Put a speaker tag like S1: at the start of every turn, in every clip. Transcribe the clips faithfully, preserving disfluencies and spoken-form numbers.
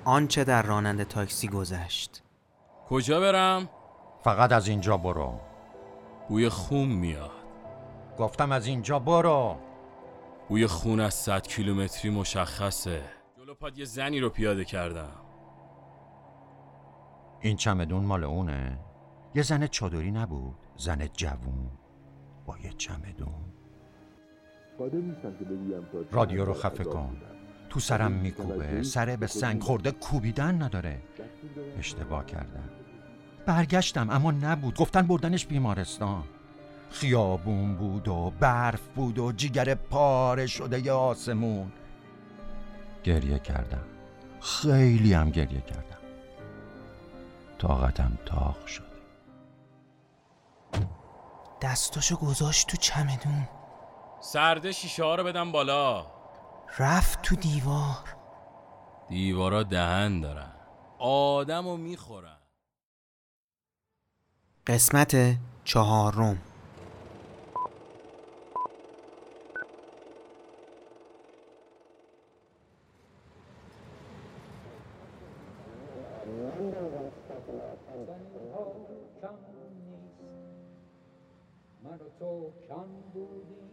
S1: آنچه در راننده تاکسی گذشت.
S2: کجا برم؟
S3: فقط از اینجا برو.
S2: بوی خون میاد.
S3: گفتم از اینجا برو.
S2: بوی خون از صد کیلومتری مشخصه. جلو پات یه زنی رو پیاده کردم.
S3: این چمدون مال اونه؟ یه زن چادری نبود؟ زن جوون با یه چمدون. رادیو رو خفه کن. تو سرم میکوبه، سره به سنگ خورده، کوبیدن نداره. اشتباه کردم. برگشتم اما نبود. گفتن بردنش بیمارستان. خیابون بود و برف بود و جیگر پاره شده ی آسمون. گریه کردم، خیلی هم گریه کردم. طاقتم تاق شد.
S1: دستاشو گذاشت تو چمدون،
S2: سرده شیشه ها رو بدم بالا.
S1: رفت تو دیوار.
S2: دیوارا دهن دارن، آدمو میخورن.
S1: قسمت چهارم.
S4: من و تو کم بودیم،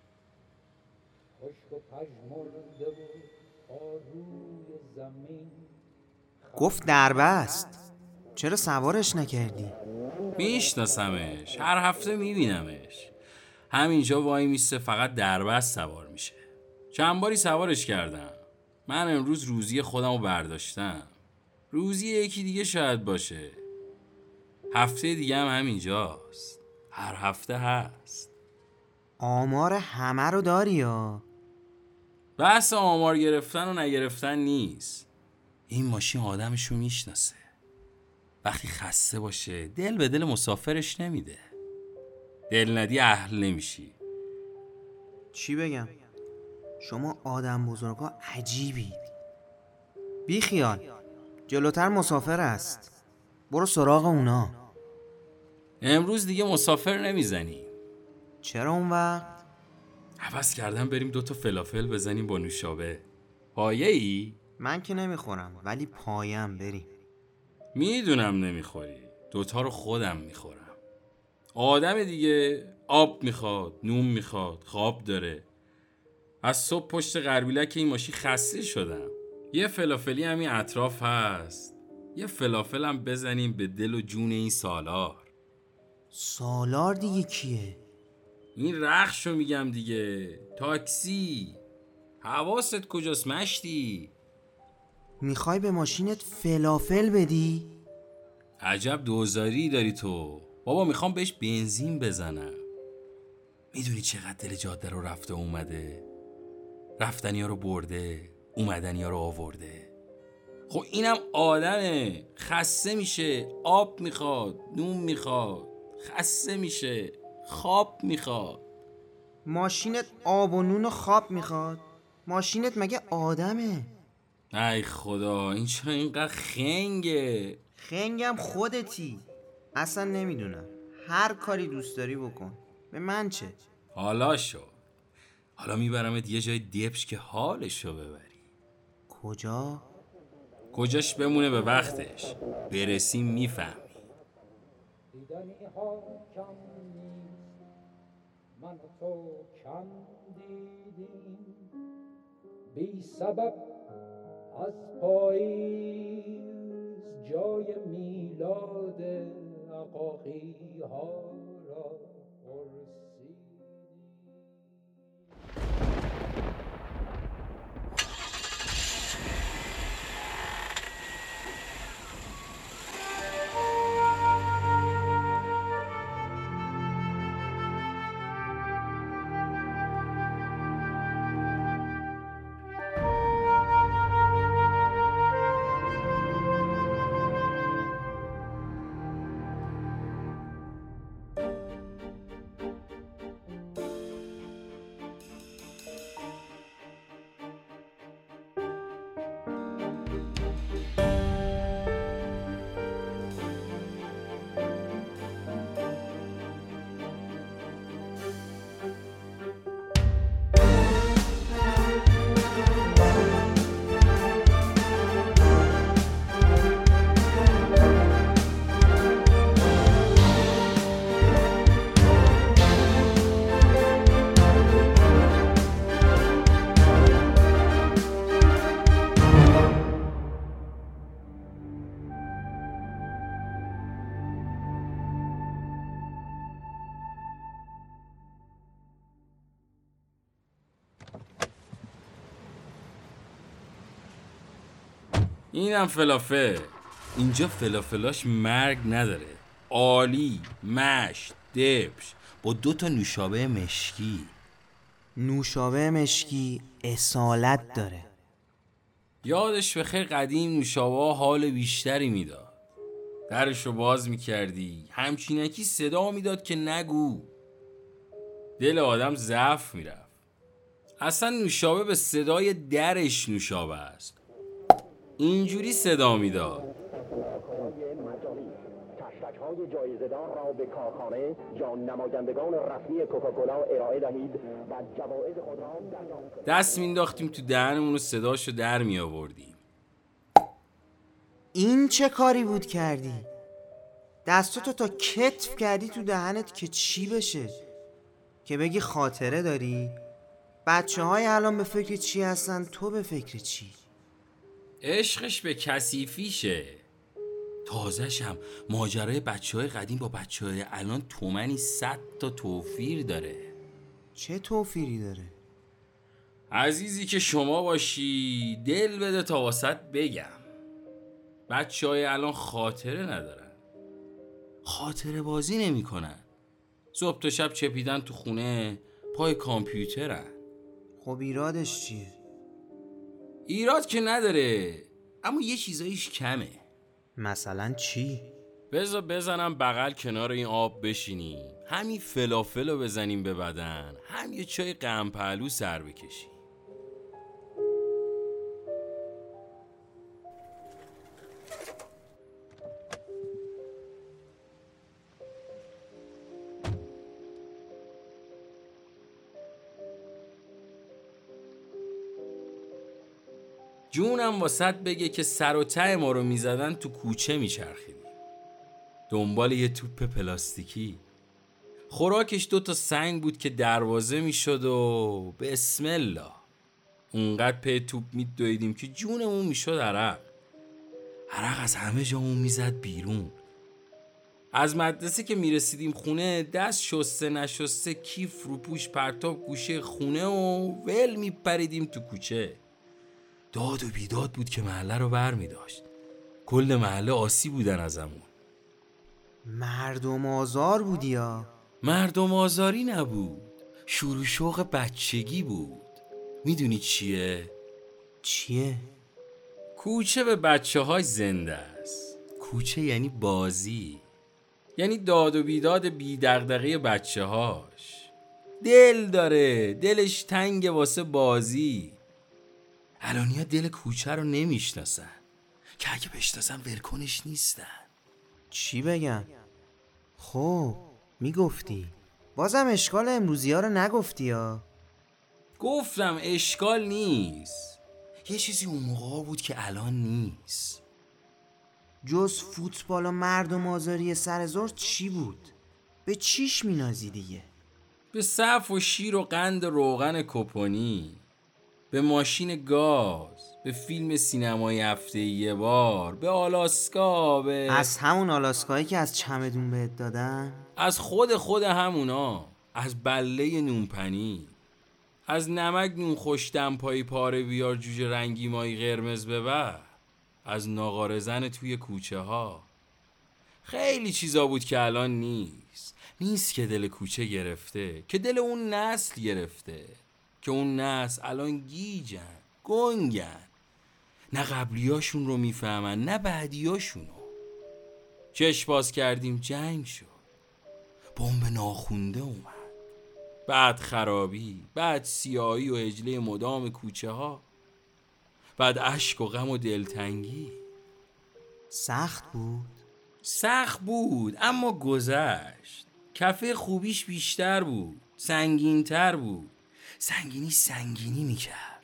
S4: خشک و پژمرده بود تا روی زمین.
S1: گفت دربست، چرا سوارش نکردی؟
S2: میشناسمش، هر هفته میبینمش. همینجا وای میسته، فقط دربست سوار میشه. چند باری سوارش کردم. من امروز روزی خودم رو برداشتم. روزی یکی دیگه شاید باشه. هفته دیگه هم همینجاست. هر هفته هست.
S1: آمار همه رو داری یا؟
S2: بحث آمار گرفتن و نگرفتن نیست. این ماشین آدمشو میشناسه. وقتی خسته باشه دل به دل مسافرش نمیده. دل ندی اهل نمیشی.
S1: چی بگم؟ شما آدم بزرگا عجیبید. بی خیال، جلوتر مسافر است، برو سراغ اونا.
S2: امروز دیگه مسافر نمیزنی.
S1: چرا اون وقت؟
S2: حوض کردم بریم دوتا فلافل بزنیم با نوشابه. پایه ای؟
S1: من که نمیخورم ولی پایم بریم.
S2: میدونم نمیخوری، دوتا رو خودم میخورم. آدم دیگه آب میخواد، نون میخواد، خواب داره. از صبح پشت قربیلک این ماشین خسته شدم. یه فلافلی همین اطراف هست، یه فلافل هم بزنیم به دل و جون این سالار.
S1: سالار دیگه کیه؟
S2: این رخشو میگم دیگه، تاکسی. حواست کجاست مشتی؟
S1: میخوای به ماشینت فلافل بدی؟
S2: عجب دوزاری داری تو. بابا میخوام بهش بنزین بزنم. میدونی چقدر دل جاده رو رفته اومده؟ رفتنی ها رو برده، اومدنی ها رو آورده. خب اینم آدمه، خسته میشه، آب میخواد، نون میخواد، خسته میشه، خواب میخواد.
S1: ماشینت آب و نون و خواب میخواد؟ ماشینت مگه آدمه؟
S2: ای خدا، این چرا اینقدر خنگه؟
S1: خنگم خودتی. اصلا نمیدونم، هر کاری دوست داری بکن، به من چه؟
S2: حالا شد. حالا میبرمت یه جای دبش که حالشو ببری.
S1: کجا؟
S2: کجاش بمونه به وقتش، برسیم میفهمی.
S4: دیدنی ها کم نیست، من و تو کم دیدیم. بی سبب از پاییز جای میلاد عقاقی ها را پرسیدیم.
S2: اینم فلافل. اینجا فلافلاش مرگ نداره. عالی، مشت، دبش با دو تا نوشابه مشکی.
S1: نوشابه مشکی اصالت داره.
S2: یادش به خیر قدیم نوشابه حال بیشتری میداد. درشو باز میکردی همچینکی صدا میداد که نگو. دل آدم ضعف میرفت. اصلا نوشابه به صدای درش نوشابه است. اینجوری صدا میداد.
S5: های جایزه‌دار را به کارخانه یا نمایندگان رسمی کوکاکولا ارائه دهید و جوایز خود را دریافت.
S2: دست مینداختیم تو دهنمون و صداشو در می آوردیم.
S1: این چه کاری بود کردی؟ دستاتو تا کتف کردی تو دهنت که چی بشه؟ که بگی خاطره داری؟ بچه های الان به فکر چی هستن، تو به فکر چی؟
S2: عشقش به کثیفیشه. تازه‌شم ماجرای بچه های قدیم با بچه های الان تومنی صد تا توفیر داره.
S1: چه توفیری داره؟
S2: عزیزی که شما باشی دل بده تا واسط بگم. بچه های الان خاطره ندارن، خاطره بازی نمی کنن. صبح تا شب چپیدن تو خونه پای کامپیوترن.
S1: خب ایرادش چیه؟
S2: ایراد که نداره، اما یه چیزایش کمه.
S1: مثلا چی؟
S2: بذار بزنم بغل کنار این آب بشینیم، همین فلافل رو بزنیم به بدن، هم یه چای قم پهلو سر بکشیم. جونم واسط بگه که سر و ته ما رو میزدن تو کوچه میچرخیدیم دنبال یه توپ پلاستیکی. خوراکش دو تا سنگ بود که دروازه میشد و بسم الله اونقدر پی توپ میدویدیم که جونمون میشد عرق. عرق از همه جامون میزد بیرون. از مدرسه که میرسیدیم خونه دست شسته نشسته کیف رو پوش پرتاب گوشه خونه و ول میپریدیم تو کوچه. داد و بیداد بود که محله رو بر می داشت. کل محله آسی بودن ازمون.
S1: مردم آزار بودی یا؟
S2: مردم آزاری نبود، شور و شوق بچگی بود. میدونی چیه؟
S1: چیه؟
S2: کوچه به بچه های زنده است. کوچه یعنی بازی، یعنی داد و بیداد بی دغدغه بچه هاش. دل داره، دلش تنگ واسه بازی. الانیا دل کوچه رو نمیشناسن، که اگه بشناسن ولکنش نیستن.
S1: چی بگم؟ خب میگفتی بازم اشکال امروزی ها رو نگفتی ها؟
S2: گفتم اشکال نیست. یه چیزی اون موقع بود که الان نیست.
S1: جز فوتبال و مردم آزاری سر زور چی بود؟ به چیش مینازی دیگه؟
S2: به صف و شیر و قند روغن کپونی، به ماشین گاز، به فیلم سینمایی هفته یه بار، به آلاسکا، به
S1: از همون آلاسکایی که از چمدون بهت دادن؟
S2: از خود خود همونا، از بله نونپنی، از نمک نون خوش دمپایی پاره بیار جوجه رنگی مایی قرمز ببر، از ناقارزن توی کوچه ها. خیلی چیزا بود که الان نیست. نیست که دل کوچه گرفته، که دل اون نسل گرفته، که اون نسل الان گیجن، گنگن، نه قبلیاشون رو میفهمن نه بعدیاشونو. چشم باز کردیم جنگ شد، بمب ناخونده اومد، بعد خرابی، بعد سیاهی و عجله مدام کوچه ها، بعد اشک و غم و دلتنگی.
S1: سخت بود؟
S2: سخت بود اما گذشت. کفه خوبیش بیشتر بود، سنگین تر بود. سنگینی سنگینی میکرد.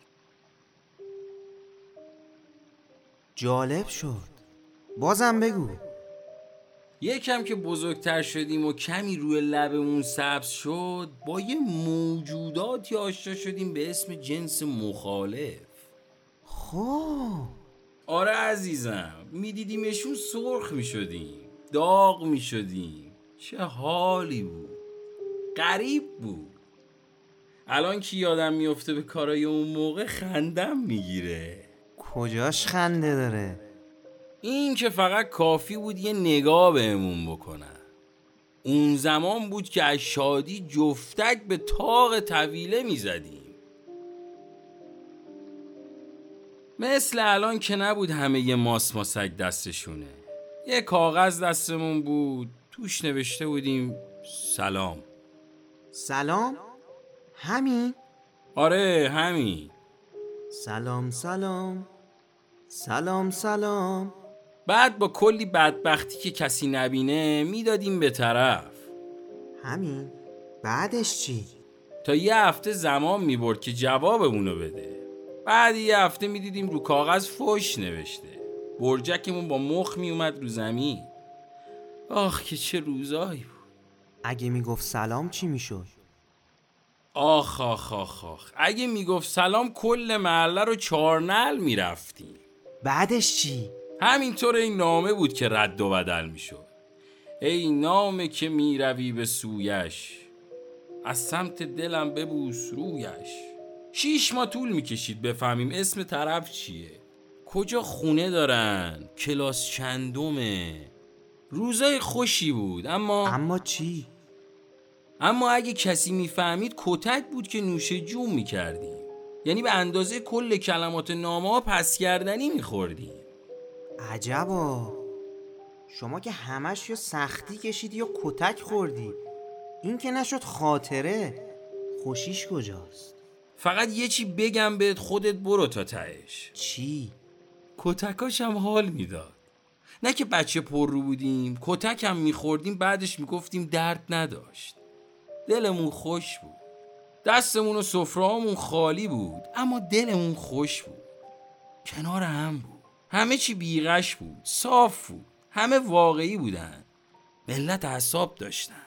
S1: جالب شد، بازم بگو.
S2: یکم که بزرگتر شدیم و کمی روی لبمون سبز شد، با یه موجوداتی آشنا شدیم به اسم جنس مخالف.
S1: خب
S2: آره عزیزم، میدیدیمشون سرخ میشدیم، داغ میشدیم. چه حالی بود، غریب بود. الان که یادم میفته به کارای اون موقع خندم میگیره.
S1: کجاش خنده داره؟
S2: این که فقط کافی بود یه نگاه بهمون بکنن. اون زمان بود که از شادی جفتک به طاق طویله میزدیم. مثل الان که نبود همه یه ماس ماسک دستشونه. یه کاغذ دستمون بود، توش نوشته بودیم سلام.
S1: سلام؟ همین؟
S2: آره همین.
S1: سلام سلام سلام سلام.
S2: بعد با کلی بدبختی که کسی نبینه میدادیم به طرف.
S1: همین؟ بعدش چی؟
S2: تا یه هفته زمان میبرد که جوابمونو بده. بعد یه هفته میدیدیم رو کاغذ فوش نوشته. برجکمون با مخ میومد رو زمین. آخ که چه روزایی بود.
S1: اگه میگفت سلام چی میشد؟
S2: آخ آخ آخ آخ اگه میگفت سلام کل محله رو چارنل میرفتیم.
S1: بعدش چی؟
S2: همینطور این نامه بود که رد و بدل میشد. ای نامه که میروی به سویش، از سمت دلم ببوس رویش. شیش ماه طول میکشید بفهمیم اسم طرف چیه، کجا خونه دارن، کلاس چندمه. روزای خوشی بود اما
S1: اما چی؟
S2: اما اگه کسی میفهمید کتک بود که نوشه جون میکردیم. یعنی به اندازه کل کلمات نامه ها پس کردنی میخوردیم.
S1: عجبا، شما که همش یا سختی کشیدی یا کتک خوردی. این که نشد خاطره. خوشیش کجاست؟
S2: فقط یه چی بگم بهت، خودت برو تا تهش.
S1: چی؟
S2: کتکاش هم حال میداد. نه که بچه پر رو بودیم، کتک هم میخوردیم بعدش میگفتیم درد نداشت. دلمون خوش بود. دستمون و سفره‌هامون خالی بود اما دلمون خوش بود. کنار هم بود. همه چی بیغش بود، صاف بود. همه واقعی بودن. ملت اعصاب داشتن.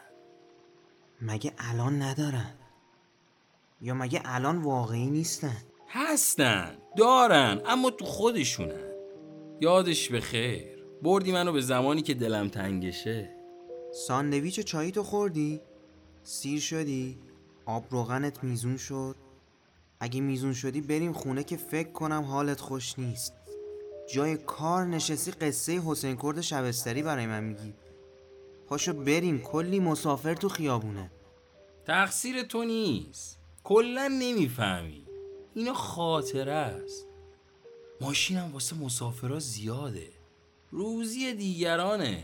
S1: مگه الان ندارن؟ یا مگه الان واقعی نیستن؟
S2: هستن، دارن، اما تو خودشونن. یادش به خیر. بردی منو به زمانی که دلم تنگشه.
S1: ساندویچ و چایی تو خوردی؟ سیر شدی؟ آب روغنت میزون شد؟ اگه میزون شدی بریم خونه که فکر کنم حالت خوش نیست. جای کار نشستی قصه حسین کرد شبستری برای من میگی. پاشو بریم، کلی مسافر تو خیابونه.
S2: تقصیر تو نیست، کلا نمیفهمی. اینا خاطره است. ماشینم واسه مسافرها زیاده، روزی دیگرانه.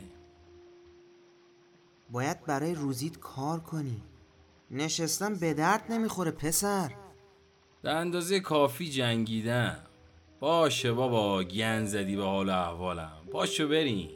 S1: باید برای روزیت کار کنی. نشستن به درد نمیخوره پسر.
S2: به اندازه کافی جنگیدم. باشه بابا، گند زدی به حال احوالم. پاشو بریم.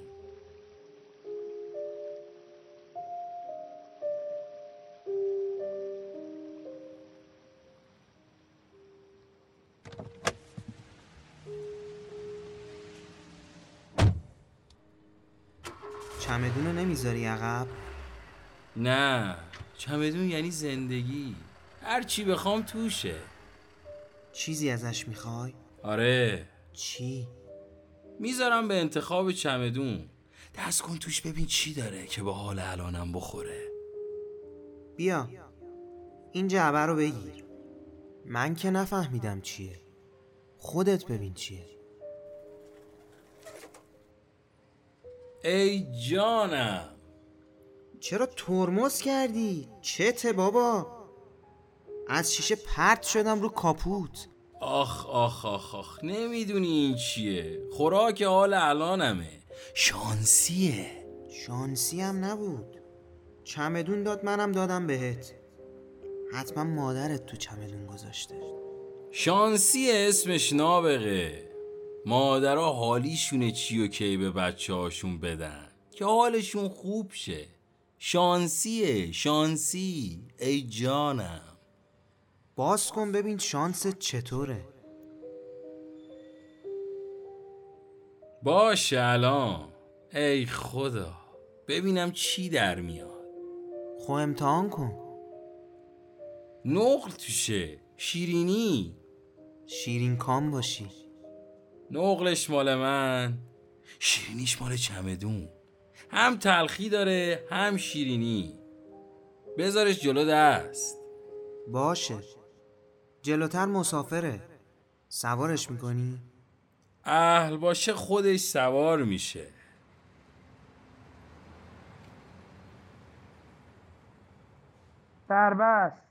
S1: چمدونو نمیذاری عقب؟
S2: نه، چمدون یعنی زندگی. هر چی بخوام توشه.
S1: چیزی ازش میخوای؟
S2: آره.
S1: چی؟
S2: میذارم به انتخاب چمدون. دست کن توش ببین چی داره که به حال الانم بخوره.
S1: بیا این جعبه رو بگیر. من که نفهمیدم چیه. خودت ببین چیه.
S2: ای جانم.
S1: چرا ترمز کردی؟ چته بابا؟ از شیشه پرت شدم رو کاپوت.
S2: آخ آخ آخ آخ نمیدونی این چیه. خوراک حال الانمه. شانسیه.
S1: شانسی هم نبود. چمدون داد منم دادم بهت. حتما مادرت تو چمدون گذاشته.
S2: شانسی اسمش نابغه. مادرها حالیشونه چی و کی به بچه هاشون بدن که حالشون خوب شه. شانسیه، شانسی. ای جانم.
S1: باز کن ببین شانست چطوره.
S2: باشه الان. ای خدا، ببینم چی در میاد.
S1: خب امتحان کن.
S2: نقل توشه. شیرینی.
S1: شیرین کام باشی.
S2: نقلش مال من، شیرینیش مال چمدون. هم تلخی داره هم شیرینی. بذارش جلو دست.
S1: باشه. جلوتر مسافره. سوارش میکنی؟
S2: اهل باشه خودش سوار میشه.
S6: سربست